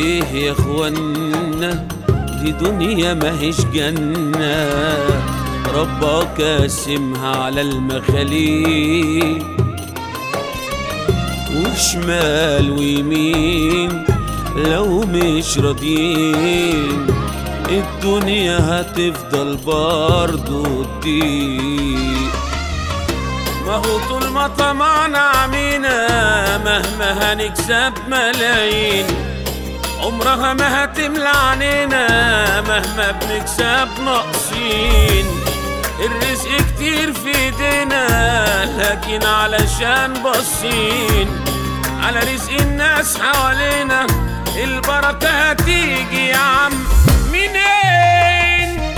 ايه يا اخوانا، دي دنيا ماهيش جنة، ربك قاسمها على المخاليق، وشمال ويمين لو مش راضيين الدنيا هتفضل برضو تضيق. ما هو طول ما طمعنا عمينا مهما هنكسب ملايين عمرها ما هتملى عنينا مهما بنكسب ناقصين. الرزق كتير في ايدينا لكن علشان باصين على رزق الناس حوالينا البركة هتيجي يا عم منين؟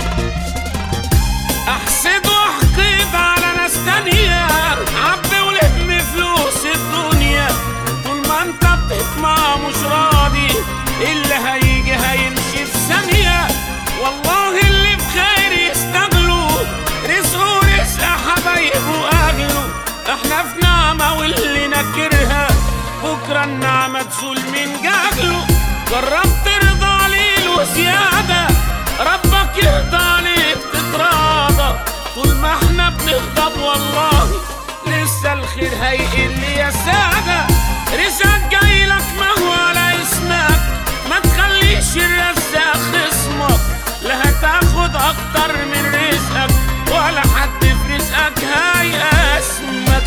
احسد واحقد على ناس تانية عبي ولم فلوس الدنيا، طول ما انت بتطمع مش راضي اللي هيجي هيمشي في ثانية. والله اللي بخير يستغلوا رزقه رزق حبايبه اهله، احنا في نعمة واللي نكرها بكرة النعمة تزول من جهله. جرب ترضى عليه وزيادة ربك يرضى عليك تتراضى، طول ما احنا بنغضب والله لسه الخير هيقل يا سادة. رزقك جايلك ما هو على اسمك، ما تخليش الرزاق خصمك، لا هتاخد اكتر من رزقك ولا حد في رزقك هيقسمك.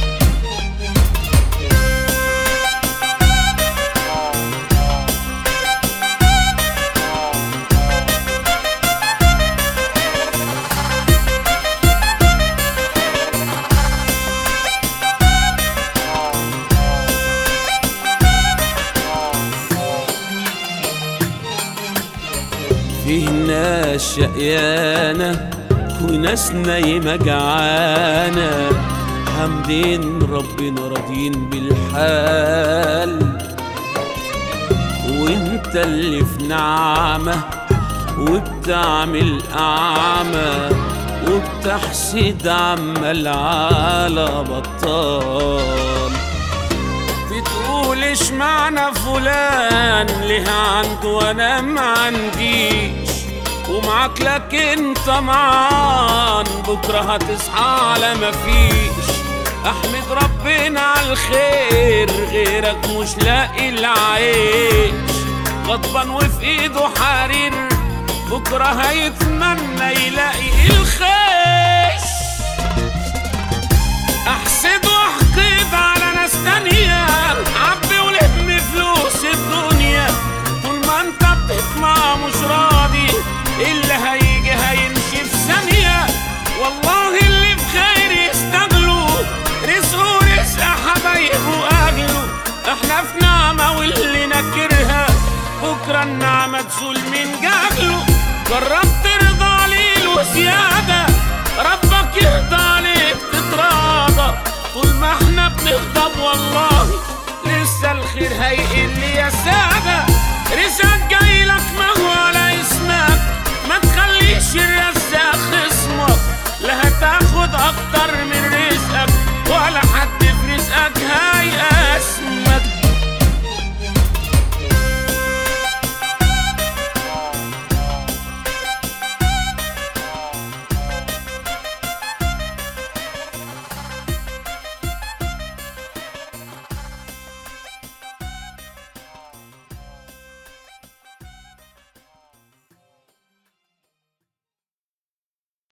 فيه ناس شقيانة وناس نايمة جعانة، حامدين ربنا راضيين بالحال، وانت اللي في نعمة وبتعمل أعمى وبتحسد عمال على بطال. بتقول اشمعنى فلان ليه عنده وانا ما عنديش، ومعاك لكن طمعان بكره هتصحى على مفيش. احمد ربنا على الخير غيرك مش لاقي العيش، غضبان وفي ايده حرير بكره هيتمنى يلاقي الخيش. احسد واحقد على ناس تانية عبي ولم فلوس الدنيا، طول ما انت بتطمع مش راضي اللي هيجي هيمشي في ثانية. والله اللي بخير يستغلوا رزقه رزق حبايبه اهله، احنا في نعمة واللي نكرها بكرة النعمة تزول من جهله. جرب ترضى عليه وزيادة ربك يرضى عليك تتراضى، طول ما احنا بنغضب والله لسه الخير هيقل يا سادة.